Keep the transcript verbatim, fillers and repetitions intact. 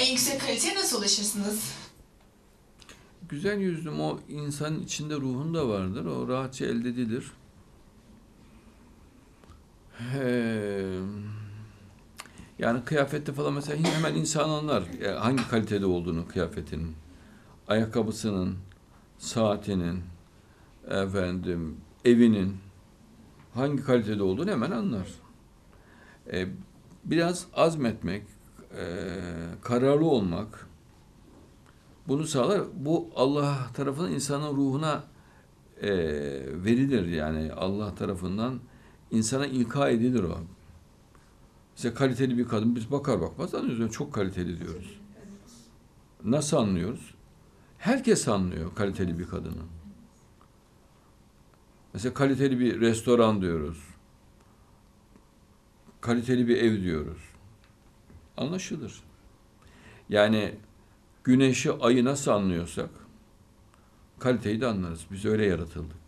en yüksek kaliteye nasıl ulaşırsınız? Güzel yüzlüm o insanın içinde, ruhunda vardır. O rahatça elde edilir. Ee, yani kıyafette falan mesela hemen insan anlar yani hangi kalitede olduğunu kıyafetinin, ayakkabısının, saatinin, efendim, evinin hangi kalitede olduğunu hemen anlar. Ee, biraz azmetmek, e, kararlı olmak bunu sağlar. Bu Allah tarafından insanın ruhuna e, verilir yani Allah tarafından insana ilka edilir o. Mesela kaliteli bir kadın biz bakar bakmaz anlıyoruz. Yani çok kaliteli diyoruz. Nasıl anlıyoruz? Herkes anlıyor kaliteli bir kadını. Mesela kaliteli bir restoran diyoruz. Kaliteli bir ev diyoruz. Anlaşılır. Yani güneşi, ayı nasıl anlıyorsak kaliteyi de anlarız. Biz öyle yaratıldık.